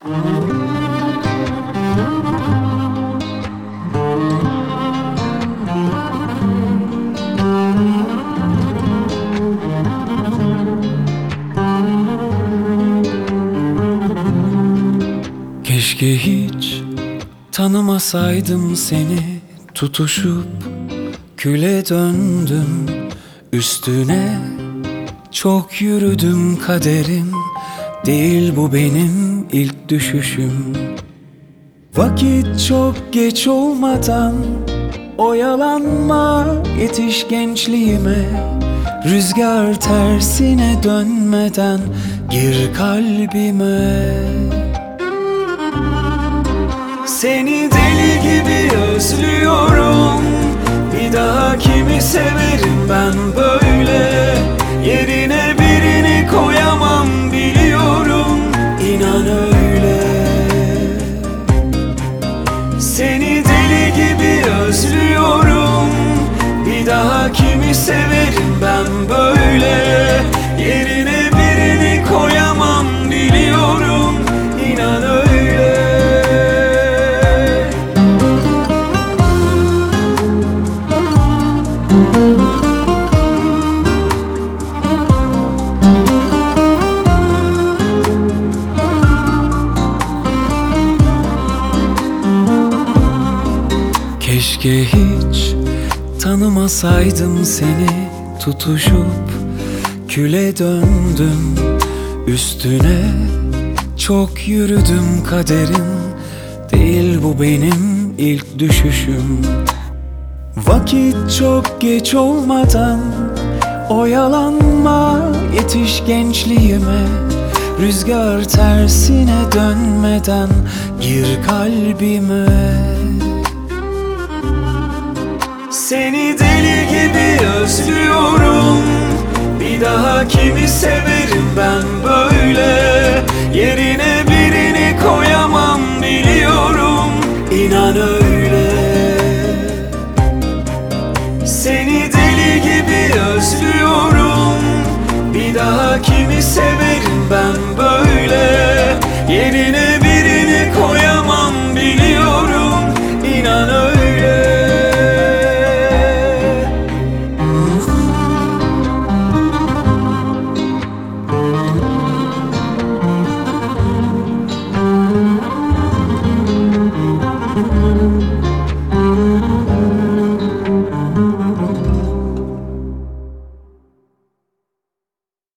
Keşke hiç tanımasaydım seni, tutuşup küle döndüm. Üstüne çok yürüdüm, kaderim değil bu benim ilk düşüşüm. Vakit çok geç olmadan oyalanma, yetiş gençliğime. Rüzgar tersine dönmeden gir kalbime. Seni deli gibi özlüyorum, bir daha kimi severim ben böyle? Yerine birini koyamam biliyorum, inan öyle. Seni deli gibi özlüyorum, bir daha kimi severim ben böyle? Yerine birini koyamam biliyorum, inan öyle. Keşke hiç tanımasaydım seni, tutuşup küle döndüm. Üstüne çok yürüdüm, kaderim değil bu benim ilk düşüşüm. Vakit çok geç olmadan oyalanma, yetiş gençliğime. Rüzgar tersine dönmeden gir kalbime. Seni deli gibi özlüyorum, bir daha kimi severim ben böyle?